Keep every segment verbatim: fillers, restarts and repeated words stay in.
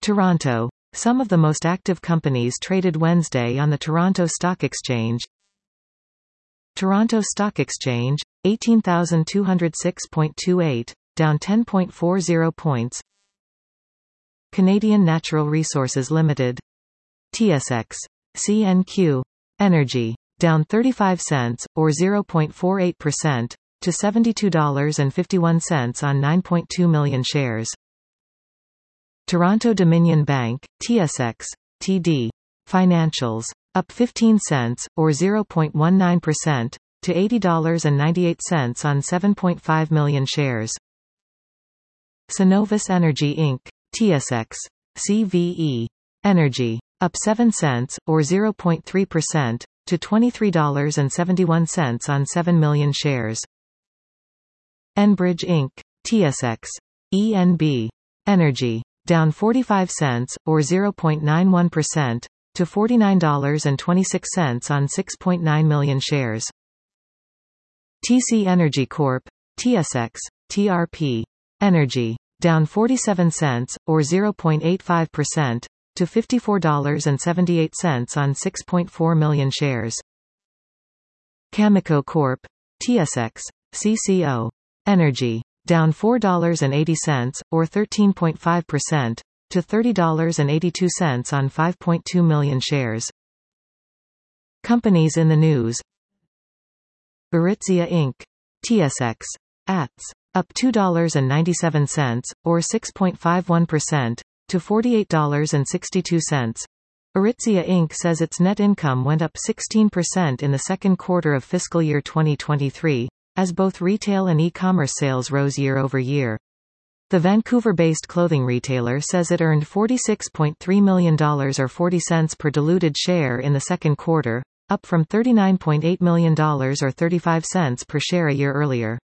Toronto. Some of the most active companies traded Wednesday on the Toronto Stock Exchange. Toronto Stock Exchange, eighteen thousand two hundred six point two eight, down ten point four zero points. Canadian Natural Resources Limited. T S X. C N Q. Energy. Down thirty-five cents, or zero point four eight percent, to seventy-two dollars and fifty-one cents on nine point two million shares. Toronto Dominion Bank, T S X, T D. Financials. Up fifteen cents, or zero point one nine percent, to eighty dollars and ninety-eight cents on seven point five million shares. Cenovus Energy Incorporated. T S X. C V E. Energy. Up seven cents, or zero point three percent, to twenty-three dollars and seventy-one cents on seven million shares. Enbridge Incorporated. T S X. E N B. Energy. Down forty-five cents, or zero point nine one percent, to forty-nine dollars and twenty-six cents on six point nine million shares. T C Energy Corporation. T S X. T R P. Energy. Down forty-seven cents, or zero point eight five percent, to fifty-four dollars and seventy-eight cents on six point four million shares. Cameco Corporation. T S X. C C O. Energy. Down four dollars and eighty cents, or thirteen point five percent, to thirty dollars and eighty-two cents on five point two million shares. Companies in the news. Aritzia Incorporated. T S X. A T S. Up two dollars and ninety-seven cents, or six point five one percent, to forty-eight dollars and sixty-two cents. Aritzia Incorporated says its net income went up sixteen percent in the second quarter of fiscal year twenty twenty-three, as both retail and e-commerce sales rose year over year. The Vancouver-based clothing retailer says it earned forty-six point three million dollars or forty cents per diluted share in the second quarter, up from thirty-nine point eight million dollars or thirty-five cents per share a year earlier.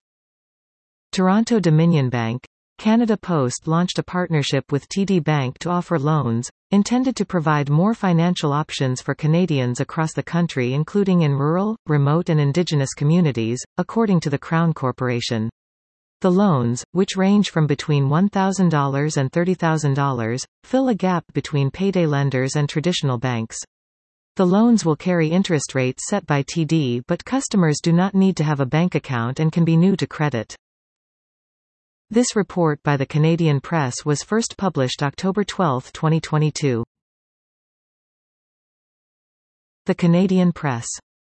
Toronto Dominion Bank. Canada Post launched a partnership with T D Bank to offer loans, intended to provide more financial options for Canadians across the country, including in rural, remote and Indigenous communities, according to the Crown Corporation. The loans, which range from between one thousand dollars and thirty thousand dollars, fill a gap between payday lenders and traditional banks. The loans will carry interest rates set by T D, but customers do not need to have a bank account and can be new to credit. This report by the Canadian Press was first published October twelfth, twenty twenty-two. The Canadian Press.